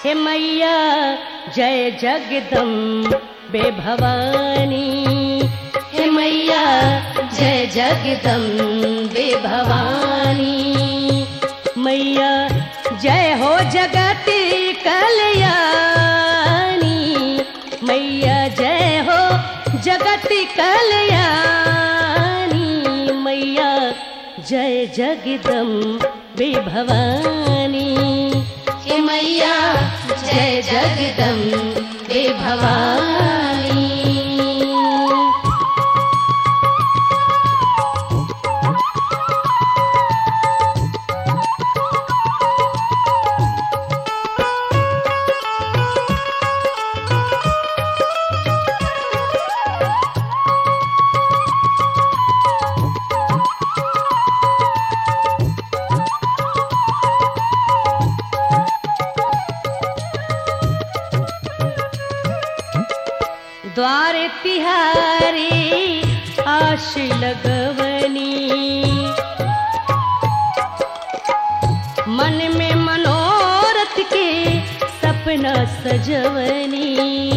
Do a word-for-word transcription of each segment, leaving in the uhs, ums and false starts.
हे मैया जय जगदम्बे भवानी, हे मैया जय जगदम्बे भवानी। मैया जय हो जगत कल्याणी, मैया जय हो जगत कल्याणी, मैया जय जगदम्बे भवानी, हे मैया जय जगदम्बे भवानी। द्वार तिहारी आश लगवनी, मन में मनोरथ के सपना सजवनी।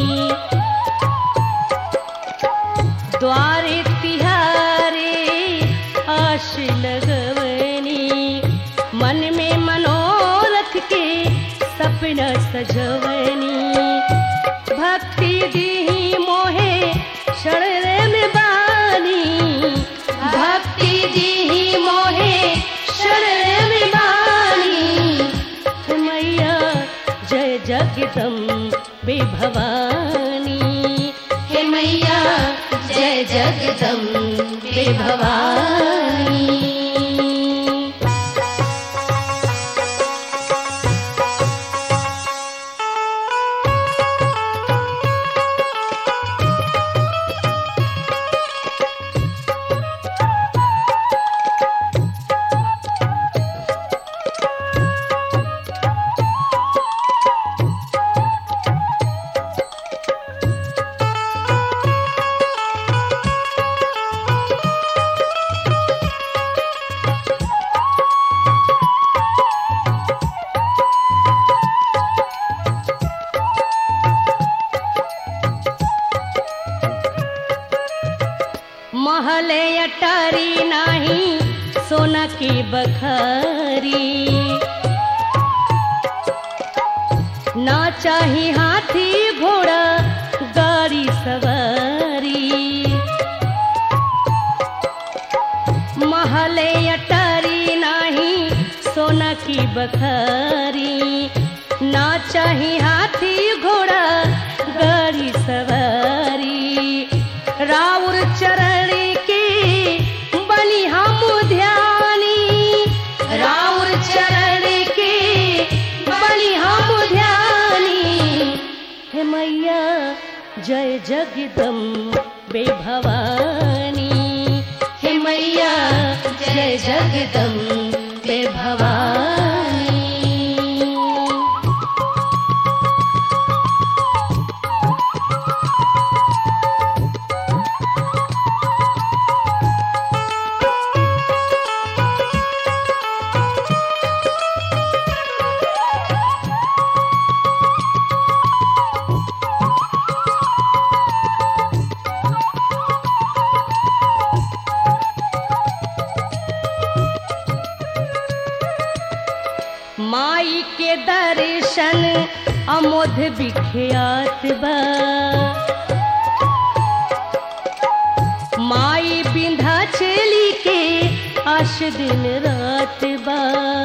द्वार तिहारी आश लगवनी, मन में मनोरथ के सपना सजवनी। भक्ति दी मोहे शरण में बानी, भक्ति दी मोहे शरण में बानी। मैया जय जगदम्बे भवानी, हे मैया जय जगदम्बे भवानी। महले अटारी नाही सोना की बखारी, ना चाही हाथी घोड़ा गाड़ी सवारी। महले अटारी नाही सोना की बखारी, ना चाही हाथी घोड़ा गाड़ी सवारी। राउर चरण की बनी हम ध्यानी, राउर चरण की बनी हम ध्यानी। हे मैया जय जगदम्बे भवानी, हे मैया जय जगदम्बे भवानी। माई के दर्शन अमोध विख्यात बा, माई विंध्याचली के आश दिन रात बा।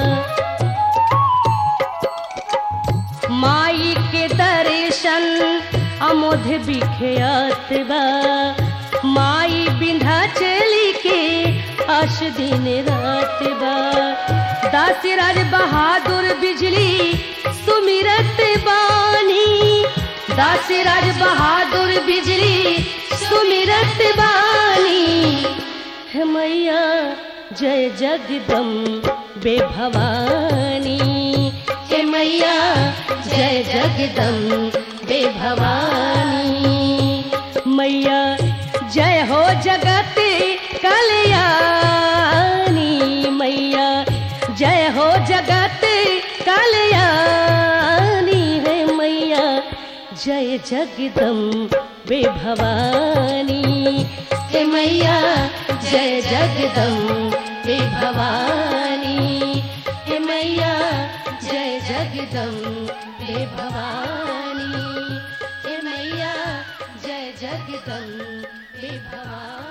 माई के दर्शन अमोध विख्यात बा, माई विंध्याचली के आश दिन रात बा। दासीराज बहादुर बिजली सुमिरत बानी, दासीराज बहादुर बिजली सुमिरत बानी। हे मैया जय जगदम्बे भवानी, हे मैया जय जगदम्बे भवानी। मैया जय हो जगत कल्याणी, मैया जय हो जगत कल्याणी। है जय जगदम्बे भवानी। हे मैया जय जगदम्बे भवानी। हे मैया जय जगदम्बे भवानी। हे मैया जय जगदम्बे भवानी।